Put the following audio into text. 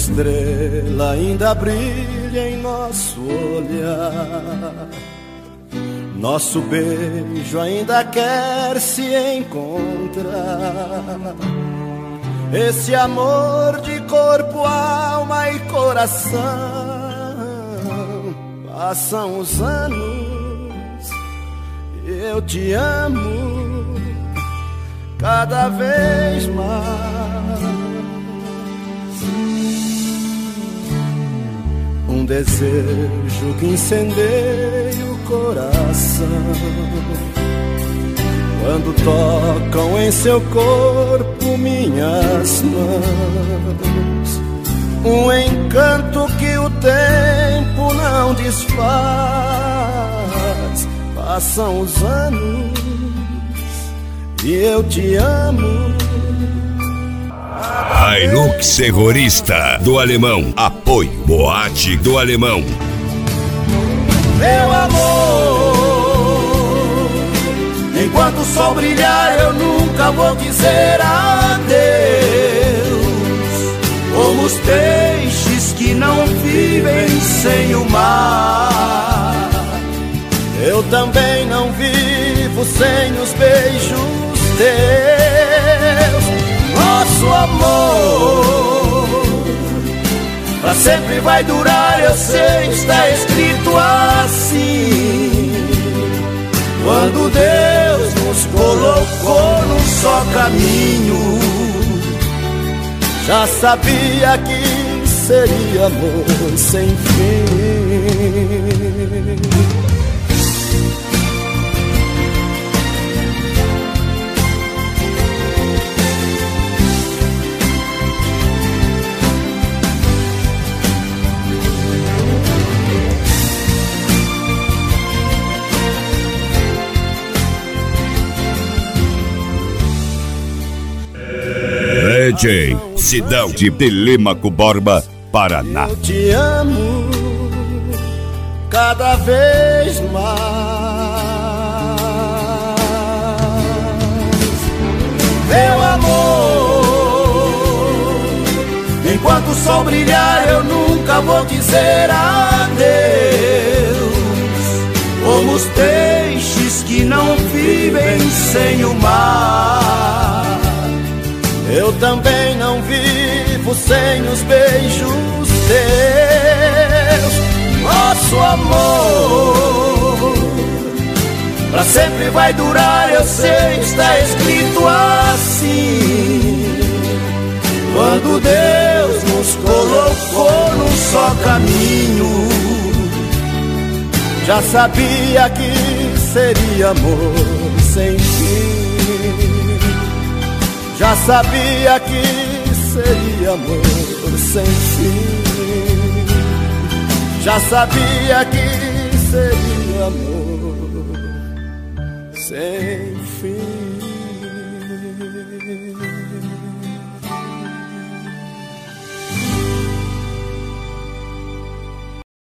estrela ainda brilha em nosso olhar. Nosso beijo ainda quer se encontrar. Esse amor de corpo, alma e coração. Passam os anos e eu te amo cada vez mais. Um desejo que incendeia o coração quando tocam em seu corpo minhas mãos. Um encanto que o tempo não desfaz. Passam os anos e eu te amo. Hilux Terrorista do Alemão. Apoio Boate do Alemão. Meu amor, enquanto o sol brilhar eu nunca vou dizer adeus. Como os peixes que não vivem sem o mar, eu também não vivo sem os beijos teus. Nosso amor pra sempre vai durar, eu sei, está escrito assim. Quando Deus nos colocou num só caminho, já sabia que seria amor sem fim. DJ, cidade de Telêmaco Borba, Paraná. Eu te amo cada vez mais. Meu amor, enquanto o sol brilhar eu nunca vou dizer adeus. Como os peixes que não vivem sem o mar, eu também não vivo sem os beijos teus. Nosso amor pra sempre vai durar, eu sei, está escrito assim. Quando Deus nos colocou num só caminho, já sabia que seria amor sem fim. Já sabia que seria amor sem fim. Já sabia que seria amor